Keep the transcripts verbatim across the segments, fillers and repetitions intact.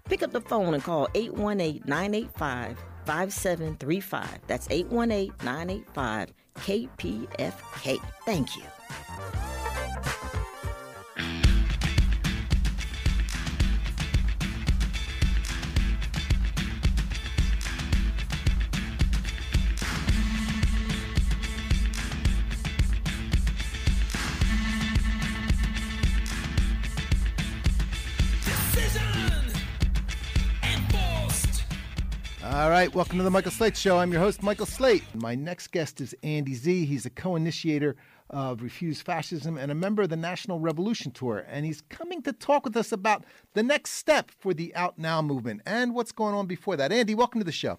Pick up the phone and call eight one eight, nine eight five, five seven three five. That's eight one eight, nine eight five, K P F K. Thank you. All right, welcome to the Michael Slate Show. I'm your host, Michael Slate. My next guest is Andy Z. He's a co-initiator of Refuse Fascism and a member of the National Revolution Tour. And he's coming to talk with us about the next step for the Out Now movement and what's going on before that. Andy, welcome to the show.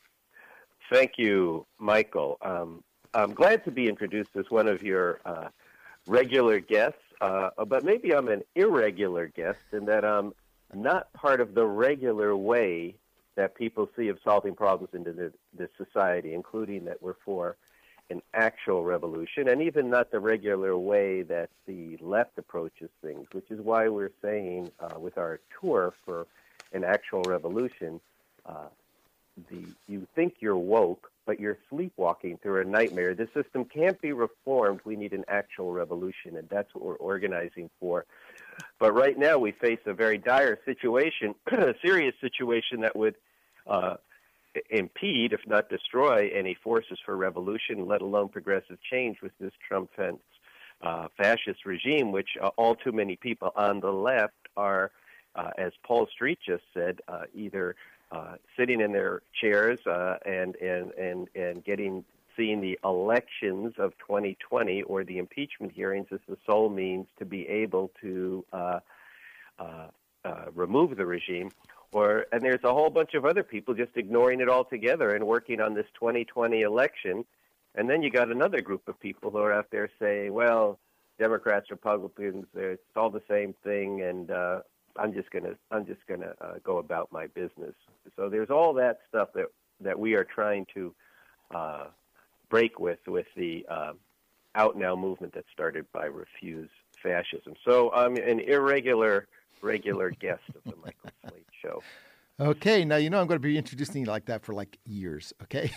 Thank you, Michael. Um, I'm glad to be introduced as one of your uh, regular guests, uh, but maybe I'm an irregular guest in that I'm not part of the regular way that people see of solving problems in the, the society, including that we're for an actual revolution, and even not the regular way that the left approaches things, which is why we're saying uh, with our tour for an actual revolution, uh, the you think you're woke, but you're sleepwalking through a nightmare. The system can't be reformed. We need an actual revolution, and that's what we're organizing for. But right now we face a very dire situation, a serious situation that would uh, impede, if not destroy, any forces for revolution, let alone progressive change with this Trump-Pence uh, fascist regime, which uh, all too many people on the left are, uh, as Paul Street just said, uh, either uh, sitting in their chairs uh, and, and, and, and getting seeing the elections of twenty twenty or the impeachment hearings as the sole means to be able to uh, uh, uh, remove the regime, or and there's a whole bunch of other people just ignoring it altogether and working on this twenty twenty election. And then you got another group of people who are out there saying, well, Democrats, Republicans, it's all the same thing, and uh, I'm just gonna I'm just gonna uh, go about my business. So there's all that stuff that that we are trying to uh, break with with the uh, Out Now movement that started by Refuse Fascism. So I'm an irregular regular guest of the Michael Slate Show. Okay, now you know I'm going to be introducing you like that for like years, okay?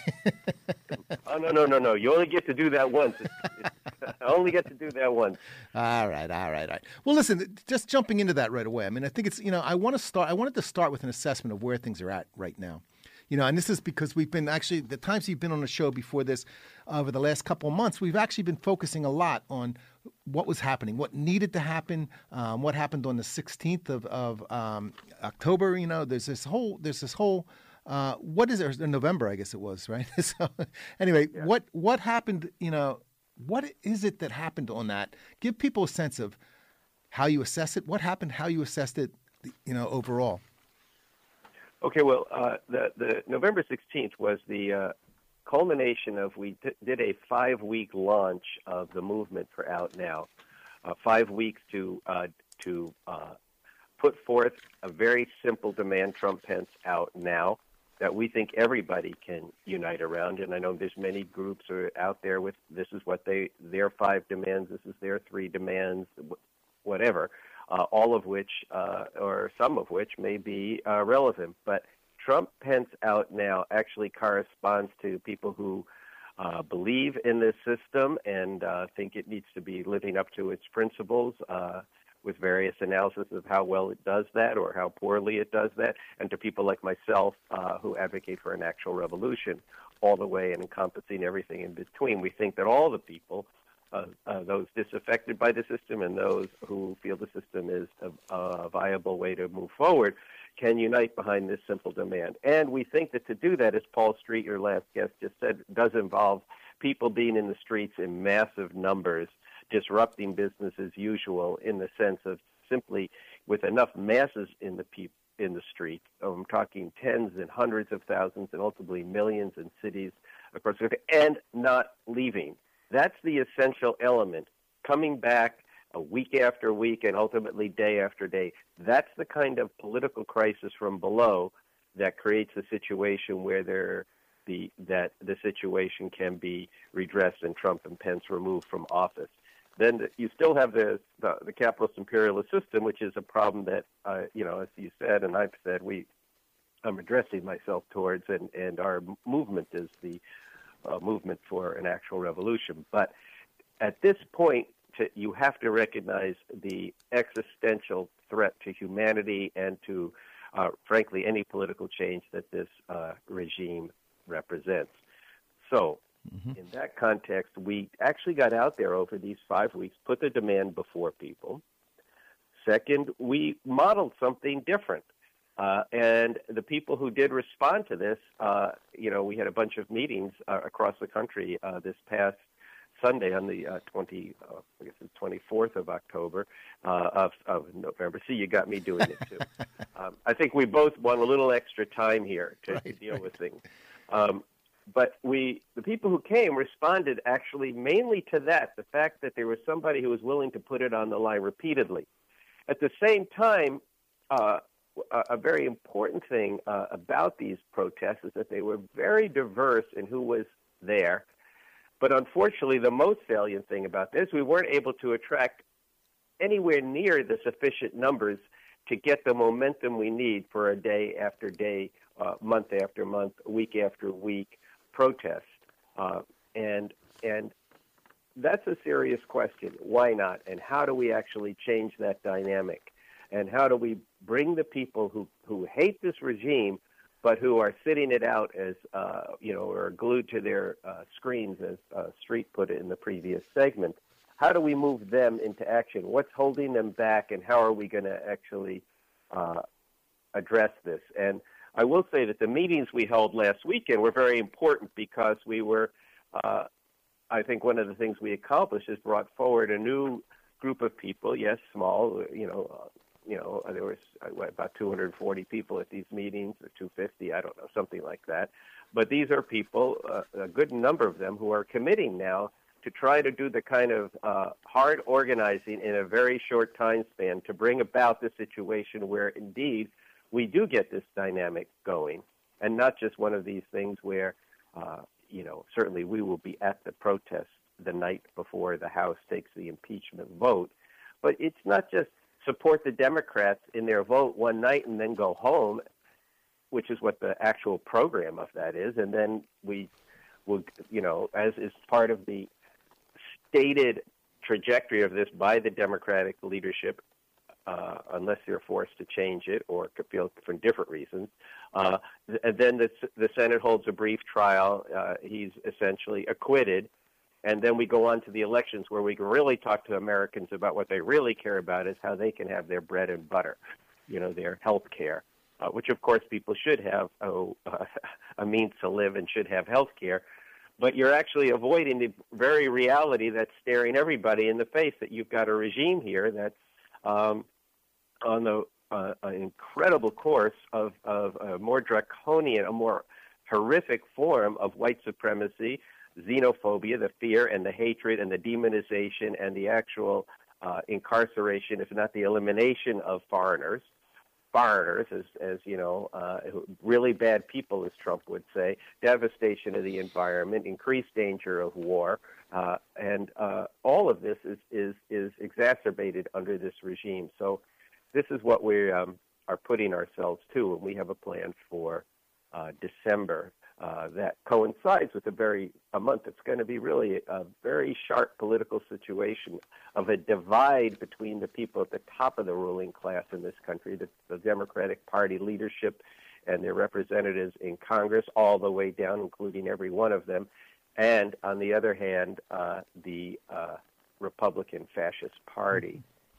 Oh, no, no, no, no. You only get to do that once. It's, it's, I only get to do that once. All right, all right, all right. Well, listen, just jumping into that right away. I mean, I think it's, you know, I want to start, I wanted to start with an assessment of where things are at right now. You know, and this is because we've been actually, the times you've been on the show before this, uh, over the last couple of months, we've actually been focusing a lot on what was happening, what needed to happen, um, what happened on the sixteenth of, of um, October. You know, there's this whole, there's this whole, uh, what is it, November, I guess it was, right? So anyway, yeah. what, what happened, you know, what is it that happened on that? Give people a sense of how you assess it, what happened, how you assessed it, you know, overall. Okay, well, uh, the, the November sixteenth was the uh, culmination of, we d- did a five-week launch of the movement for Out Now, uh, five weeks to uh, to uh, put forth a very simple demand, Trump-Pence out now, that we think everybody can unite around. And I know there's many groups are out there with this is what they, their five demands, this is their three demands, whatever. Uh, all of which, uh, or some of which, may be uh, relevant. But Trump-Pence out now actually corresponds to people who uh, believe in this system and uh, think it needs to be living up to its principles uh, with various analysis of how well it does that or how poorly it does that, and to people like myself uh, who advocate for an actual revolution all the way and encompassing everything in between. We think that all the people Uh, uh, those disaffected by the system and those who feel the system is a, a viable way to move forward can unite behind this simple demand. And we think that to do that, as Paul Street, your last guest, just said, does involve people being in the streets in massive numbers, disrupting business as usual in the sense of simply with enough masses in the people in the street. I'm talking tens and hundreds of thousands and ultimately millions in cities across the country, and not leaving. That's the essential element, coming back a week after week and ultimately day after day. That's the kind of political crisis from below that creates a situation where there, the, that the situation can be redressed and Trump and Pence removed from office. then you still have the, the, the capitalist imperialist system, which is a problem that, uh, you know, as you said and I've said, we I'm addressing myself towards, and, and our movement is the uh, movement for an actual revolution. But at this point, to, you have to recognize the existential threat to humanity and to, uh, frankly, any political change that this uh, regime represents. So, mm-hmm. in that context, we actually got out there over these five weeks, put the demand before people. Second, we modeled something different. Uh, and the people who did respond to this, uh, you know, we had a bunch of meetings uh, across the country uh, this past Sunday on the uh, twenty, uh, I guess it's twenty-fourth of October uh, of, of November. See, you got me doing it too. um, I think we both want a little extra time here to, right, to deal right. with things. Um, but we, the people who came, responded actually mainly to that, the fact that there was somebody who was willing to put it on the line repeatedly. At the same time, uh, a very important thing uh, about these protests is that they were very diverse in who was there. But unfortunately, the most salient thing about this, we weren't able to attract anywhere near the sufficient numbers to get the momentum we need for a day after day, uh, month after month, week after week protest. Uh, and and that's a serious question. Why not? And how do we actually change that dynamic? And how do we bring the people who, who hate this regime, but who are sitting it out as, uh, you know, or glued to their uh, screens, as uh, Street put it in the previous segment, how do we move them into action? What's holding them back, and how are we going to actually uh, address this? And I will say that the meetings we held last weekend were very important because we were, uh, I think one of the things we accomplished is brought forward a new group of people, yes, small, you know, uh, You know, there was about two hundred forty people at these meetings, or two hundred fifty, I don't know, something like that. But these are people, uh, a good number of them, who are committing now to try to do the kind of uh, hard organizing in a very short time span to bring about the situation where, indeed, we do get this dynamic going, and not just one of these things where, uh, you know, certainly we will be at the protest the night before the House takes the impeachment vote. But it's not just support the Democrats in their vote one night and then go home, which is what the actual program of that is. And then we will, you know, as is part of the stated trajectory of this by the Democratic leadership, uh, unless they're forced to change it or feel for different reasons. Uh, and then the, the Senate holds a brief trial. Uh, he's essentially acquitted. And then we go on to the elections where we can really talk to Americans about what they really care about is how they can have their bread and butter, you know, their health care, uh, which, of course, people should have oh, uh, a means to live and should have health care. But you're actually avoiding the very reality that's staring everybody in the face, that you've got a regime here that's um, on the uh, an incredible course of, of a more draconian, a more horrific form of white supremacy, xenophobia, the fear and the hatred and the demonization and the actual uh, incarceration, if not the elimination of foreigners, foreigners as, as you know, uh, really bad people, as Trump would say, devastation of the environment, increased danger of war, uh, and uh, all of this is, is, is exacerbated under this regime. So this is what we um, are putting ourselves to, and we have a plan for uh, December. Uh, that coincides with a very a month that's going to be really a very sharp political situation of a divide between the people at the top of the ruling class in this country, the, the Democratic Party leadership and their representatives in Congress, all the way down, including every one of them, and on the other hand, uh, the uh, Republican Fascist Party.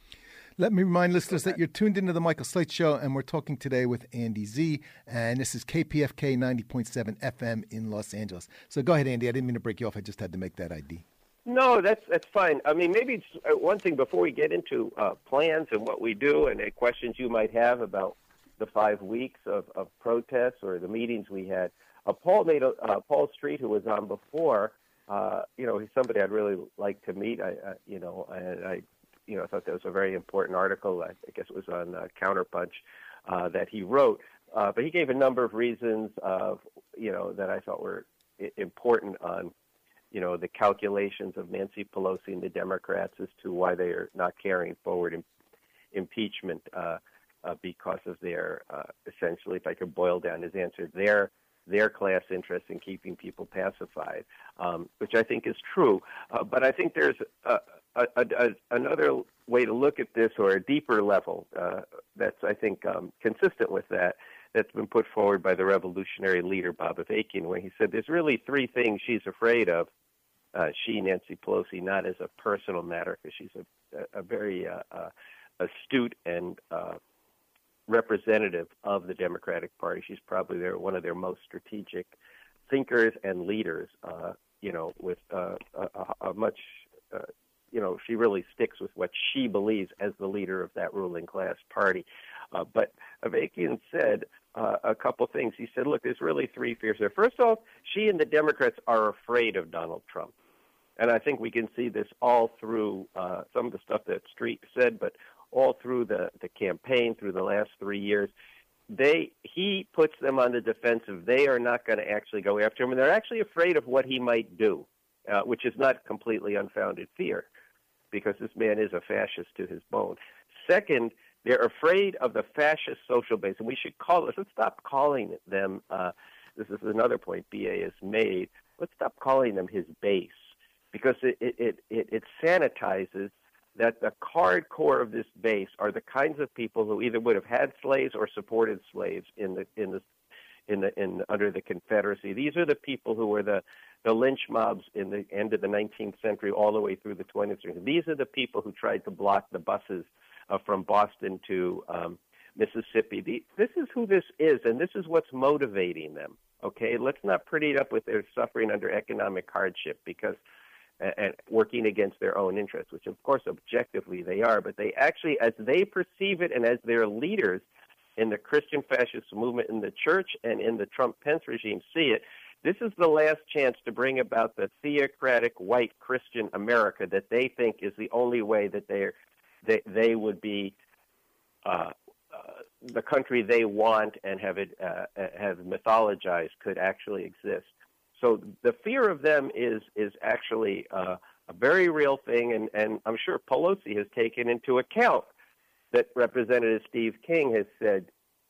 Let me remind listeners that you're tuned into the Michael Slate Show, and we're talking today with Andy Z, and this is K P F K ninety point seven F M in Los Angeles. So go ahead, Andy. I didn't mean to break you off. I just had to make that I D. No, that's that's fine. I mean, maybe it's uh, one thing before we get into uh, plans and what we do and uh, questions you might have about the five weeks of, of protests or the meetings we had. Uh, Paul made a, uh, Paul Street, who was on before, uh, you know, he's somebody I'd really like to meet. I, uh, you know, and I. You know, I thought that was a very important article. I guess it was on uh, Counterpunch uh, that he wrote. Uh, but he gave a number of reasons of, you know, that I thought were I- important on, you know, the calculations of Nancy Pelosi and the Democrats as to why they are not carrying forward im- impeachment uh, uh, because of their, uh, essentially, if I could boil down his answer, their their class interest in keeping people pacified, um, which I think is true. Uh, but I think there's a, a, a, a, another way to look at this, or a deeper level uh, that's, I think, um, consistent with that, that's been put forward by the revolutionary leader, Bob Avakian, where he said there's really three things she's afraid of. Uh, she, Nancy Pelosi, not as a personal matter, because she's a, a very uh, uh, astute and uh, representative of the Democratic Party. She's probably their, one of their most strategic thinkers and leaders, uh, you know, with uh, a, a much, uh, you know, she really sticks with what she believes as the leader of that ruling class party. Uh, but Avakian said uh, a couple things. He said, look, there's really three fears there. First off, she and the Democrats are afraid of Donald Trump. And I think we can see this all through uh, some of the stuff that Street said, but all through the, the campaign, through the last three years. They he puts them on the defensive. They are not going to actually go after him, and they're actually afraid of what he might do, uh, which is not completely unfounded fear, because this man is a fascist to his bone. Second, they're afraid of the fascist social base, and we should call it, let's stop calling them, uh, this is another point B A has made, let's stop calling them his base, because it, it, it, it sanitizes that the hardcore of this base are the kinds of people who either would have had slaves or supported slaves in the in the in the in under the Confederacy. These are the people who were the the lynch mobs in the end of the nineteenth century all the way through the twentieth century. These are the people who tried to block the buses uh, from Boston to um, Mississippi. The, this is who this is, and this is what's motivating them. Okay, let's not pretty it up with their suffering under economic hardship, because and working against their own interests, which of course objectively they are, but they actually, as they perceive it and as their leaders in the Christian fascist movement in the church and in the Trump-Pence regime see it, this is the last chance to bring about the theocratic white Christian America that they think is the only way that they they, they would be uh, uh, the country they want and have it uh, have mythologized could actually exist. So the fear of them is is actually uh, a very real thing, and, and I'm sure Pelosi has taken into account that Representative Steve King has said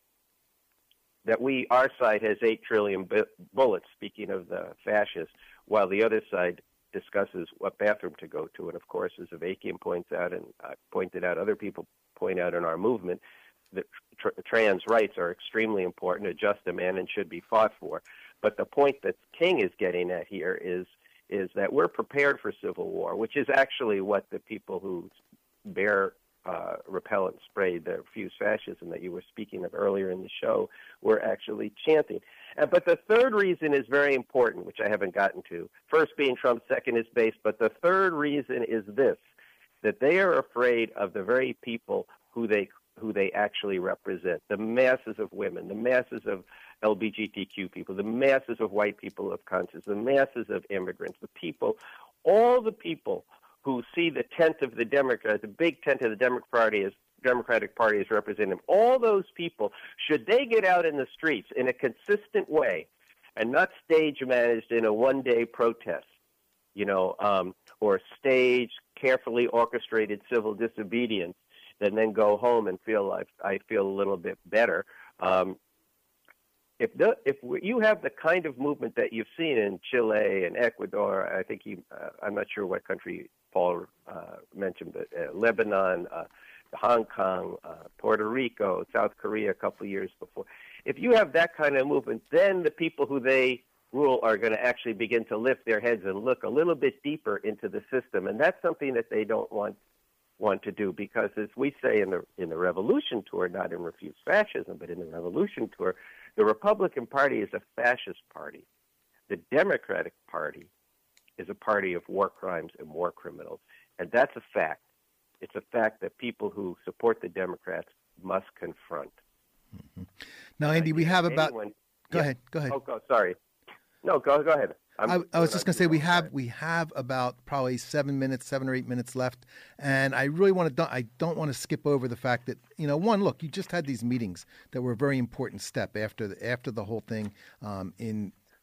that we, our side, has eight trillion bu- bullets, speaking of the fascists, while the other side discusses what bathroom to go to. And, of course, as Avakian points out, and uh, pointed out, other people point out in our movement, that tr- trans rights are extremely important, a just a man, and should be fought for. But the point that King is getting at here is is that we're prepared for civil war, which is actually what the people who bear uh, repellent spray, the refuse fascism that you were speaking of earlier in the show, were actually chanting. Uh, but the third reason is very important, which I haven't gotten to. First being Trump, second is base. But the third reason is this, that they are afraid of the very people who they who they actually represent, the masses of women, the masses of L G B T Q people, the masses of white people of conscience, the masses of immigrants, the people, all the people who see the tent of the Democrat, the big tent of the Democratic Party as Democratic Party as representative. All those people, should they get out in the streets in a consistent way and not stage managed in a one-day protest, you know, um, or staged, carefully orchestrated civil disobedience, and then go home and feel like I feel a little bit better. Um, if the, if you have the kind of movement that you've seen in Chile and Ecuador, I think you, uh, I'm not sure what country Paul uh, mentioned, but uh, Lebanon, uh, Hong Kong, uh, Puerto Rico, South Korea a couple of years before. If you have that kind of movement, then the people who they rule are going to actually begin to lift their heads and look a little bit deeper into the system, and that's something that they don't want want to do, because as we say in the in the Revolution Tour, not in Refuse Fascism, but in the Revolution Tour, the Republican Party is a fascist party. The Democratic Party is a party of war crimes and war criminals, and that's a fact. It's a fact that people who support the Democrats must confront. Mm-hmm. Now, Andy, we have about. Anyone, go yeah. ahead. Go ahead. Oh, go, sorry. No, go go ahead. I, I was just going to say we have we have about probably seven minutes, seven or eight minutes left, and I really want to. I don't want to skip over the fact that, you know, one, look, you just had these meetings that were a very important step after the, after the whole thing um, in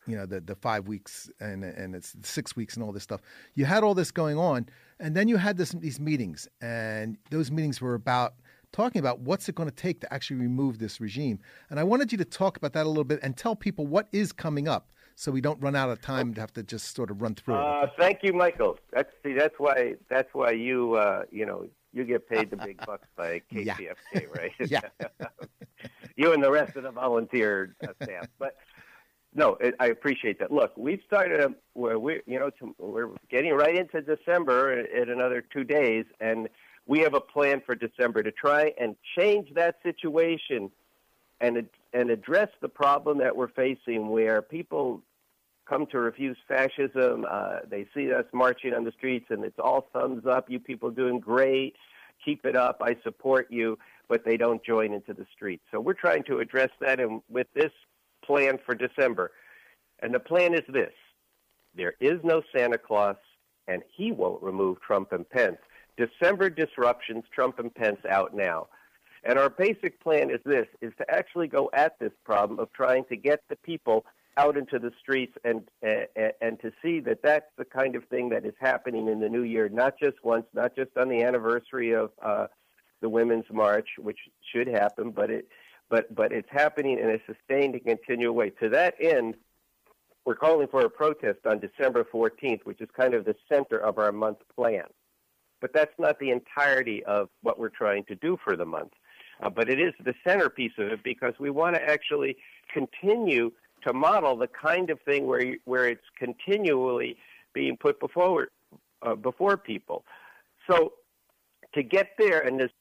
you know, the, the five weeks and and it's six weeks and all this stuff. You had all this going on, and then you had this these meetings, and those meetings were about talking about what's it going to take to actually remove this regime. And I wanted you to talk about that a little bit and tell people what is coming up, so we don't run out of time okay. to have to just sort of run through uh, it. Thank you, Michael. That's see, that's why that's why you uh, you know you get paid the big bucks by K P F K, yeah. right? Yeah. You and the rest of the volunteer uh, staff, but. No, it, I appreciate that. Look, we've started a, where we, you know, to, we're getting right into December in, in another two days, and we have a plan for December to try and change that situation and and address the problem that we're facing, where people come to refuse fascism. Uh, they see us marching on the streets, and it's all thumbs up. You people doing great. Keep it up. I support you, but they don't join into the streets. So we're trying to address that, and with this plan for December. And the plan is this. There is no Santa Claus, and he won't remove Trump and Pence. December disruptions, Trump and Pence out now. And our basic plan is this, is to actually go at this problem of trying to get the people out into the streets and uh, and to see that that's the kind of thing that is happening in the new year, not just once, not just on the anniversary of uh, the Women's March, which should happen, but it But but it's happening in a sustained and continual way. To that end, we're calling for a protest on December fourteenth, which is kind of the center of our month plan. But that's not the entirety of what we're trying to do for the month. Uh, but it is the centerpiece of it, because we want to actually continue to model the kind of thing where you, where it's continually being put before uh, before people. So to get there, and this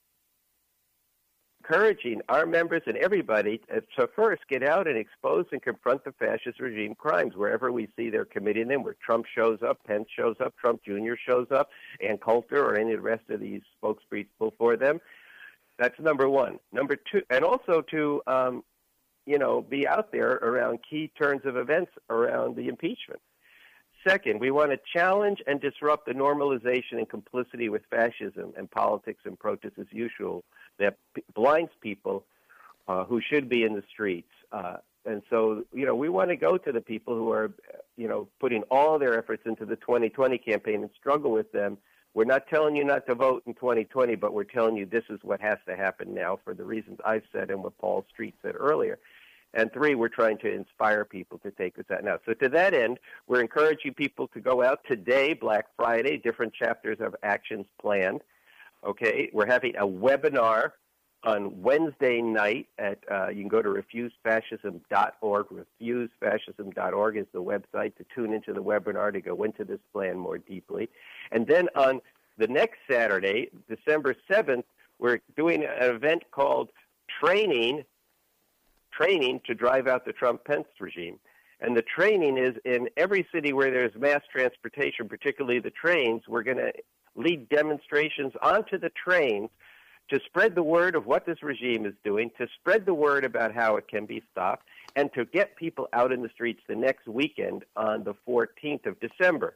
encouraging our members and everybody to first get out and expose and confront the fascist regime crimes wherever we see they're committing them, where Trump shows up, Pence shows up, Trump Junior shows up, Ann Coulter or any of the rest of these spokespeople for them. That's number one. Number two, and also to, um, you know, be out there around key turns of events around the impeachment. Second, we want to challenge and disrupt the normalization and complicity with fascism and politics and protest as usual that p- blinds people uh, who should be in the streets. Uh, and so, you know, we want to go to the people who are, you know, putting all their efforts into the twenty twenty campaign and struggle with them. We're not telling you not to vote in twenty twenty, but we're telling you this is what has to happen now for the reasons I've said and what Paul Street said earlier. And three, we're trying to inspire people to take us out now. So to that end, we're encouraging people to go out today, Black Friday, different chapters of actions planned. Okay, we're having a webinar on Wednesday night at, uh, you can go to refuse fascism dot org. refuse fascism dot org is the website to tune into the webinar to go into this plan more deeply. And then on the next Saturday, December seventh, we're doing an event called Training training to drive out the Trump-Pence regime. And the training is in every city where there's mass transportation, particularly the trains. We're going to lead demonstrations onto the trains to spread the word of what this regime is doing, to spread the word about how it can be stopped, and to get people out in the streets the next weekend on the fourteenth of December.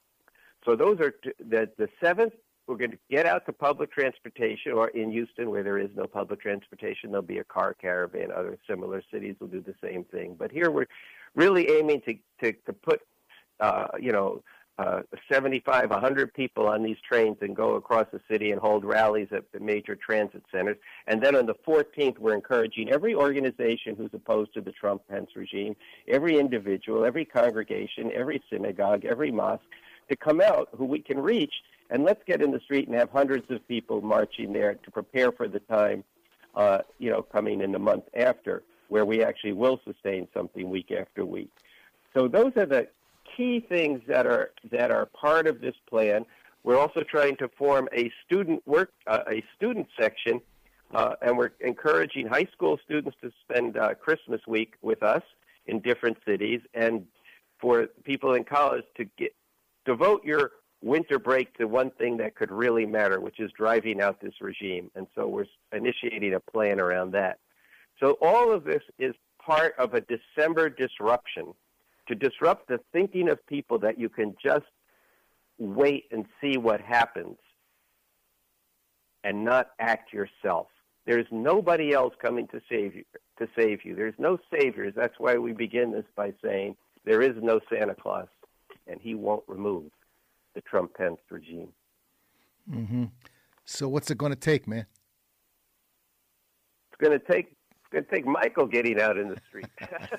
So those are t- the, the seventh. We're going to get out to public transportation, or in Houston, where there is no public transportation, there'll be a car caravan. Other similar cities will do the same thing. But here we're really aiming to, to, to put, uh, you know, uh, seventy-five, one hundred people on these trains and go across the city and hold rallies at the major transit centers. And then on the fourteenth, we're encouraging every organization who's opposed to the Trump-Pence regime, every individual, every congregation, every synagogue, every mosque, to come out who we can reach. And let's get in the street and have hundreds of people marching there to prepare for the time, uh, you know, coming in the month after, where we actually will sustain something week after week. So those are the key things that are that are part of this plan. We're also trying to form a student work, uh, a student section, uh, and we're encouraging high school students to spend uh, Christmas week with us in different cities, and for people in college to get devote your winter break to one thing that could really matter, which is driving out this regime. And so we're initiating a plan around that. So all of this is part of a December disruption, to disrupt the thinking of people that you can just wait and see what happens and not act yourself. There's nobody else coming to save you. To save you. There's no saviors. That's why we begin this by saying there is no Santa Claus, and he won't remove the Trump-Pence regime. Mm-hmm. So what's it going to take, man? It's going to take it's going to take Michael getting out in the street.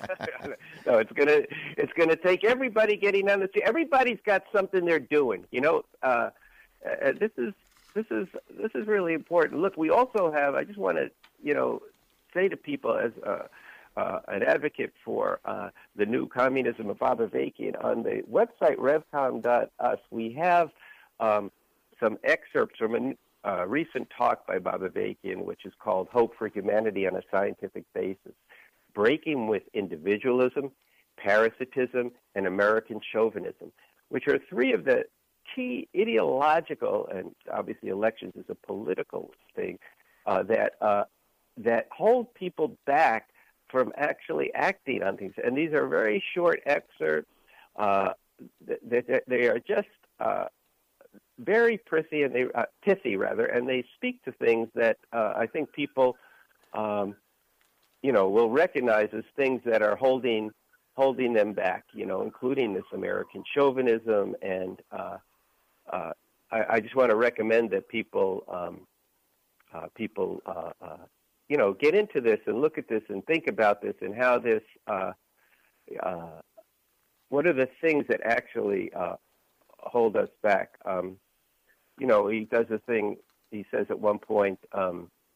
no, it's going to it's going to take everybody getting on the street. Everybody's got something they're doing. You know, uh, uh, this is this is this is really important. Look, we also have. I just want to you know say to people as uh, uh, an advocate for uh, the new communism of Bob Avakian on the website revcom dot u s. We have um, some excerpts from a Uh, recent talk by Bob Avakian, which is called Hope for Humanity on a Scientific Basis, Breaking with Individualism, Parasitism, and American Chauvinism, which are three of the key ideological, and obviously elections is a political thing, uh, that, uh, that hold people back from actually acting on things. And these are very short excerpts. Uh, they, they are just... Uh, very pithy, and they uh, pithy rather, and they speak to things that uh, I think people, um, you know, will recognize as things that are holding holding them back. You know, including this American chauvinism, and uh, uh, I, I just want to recommend that people um, uh, people uh, uh, you know get into this and look at this and think about this and how this. Uh, uh, what are the things that actually uh, hold us back? Um, You know, he does a thing, he says at one point, um,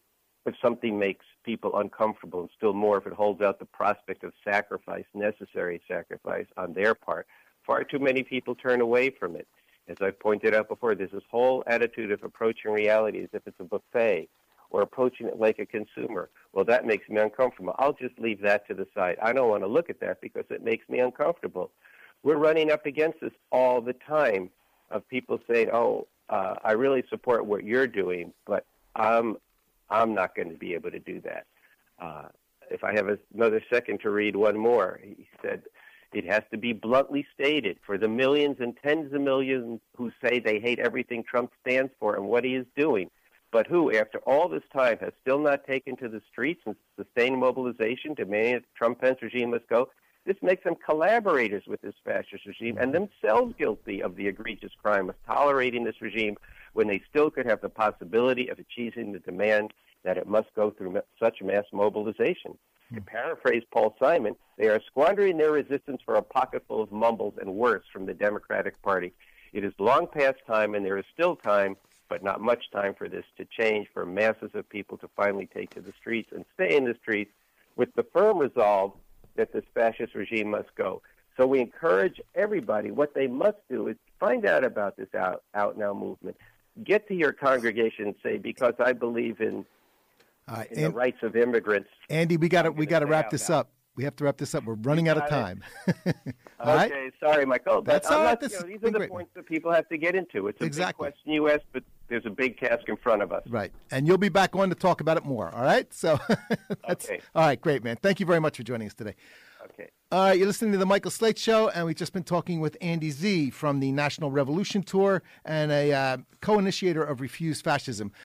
if something makes people uncomfortable, and still more if it holds out the prospect of sacrifice, necessary sacrifice on their part, far too many people turn away from it. As I've pointed out before, there's this whole attitude of approaching reality as if it's a buffet, or approaching it like a consumer. Well, that makes me uncomfortable. I'll just leave that to the side. I don't want to look at that because it makes me uncomfortable. We're running up against this all the time of people saying, oh, Uh, I really support what you're doing, but I'm I'm not going to be able to do that. Uh, if I have a, another second to read one more, he said, it has to be bluntly stated for the millions and tens of millions who say they hate everything Trump stands for and what he is doing, but who, after all this time, has still not taken to the streets and sustained mobilization demanding that the Trump-Pence regime must go. This makes them collaborators with this fascist regime and themselves guilty of the egregious crime of tolerating this regime when they still could have the possibility of achieving the demand that it must go through such mass mobilization. To paraphrase Paul Simon, they are squandering their resistance for a pocketful of mumbles and worse from the Democratic Party. It is long past time, and there is still time, but not much time for this to change, for masses of people to finally take to the streets and stay in the streets with the firm resolve that this fascist regime must go. So we encourage everybody, what they must do is find out about this out, out now movement. Get to your congregation and say, because I believe in, uh, in and, the rights of immigrants. Andy, we got to we got to wrap this now. up. We have to wrap this up. We're running out of time. All right? Okay, sorry, Michael. That's all right. Not, you know, these are the great. points that people have to get into. It's a exactly. big question you asked, but there's a big task in front of us. Right. And you'll be back on to talk about it more. All right? So that's okay. All right, great, man. Thank you very much for joining us today. Okay. All right, you're listening to The Michael Slate Show, and we've just been talking with Andy Z from the National Revolution Tour and a uh, co-initiator of Refuse Fascism.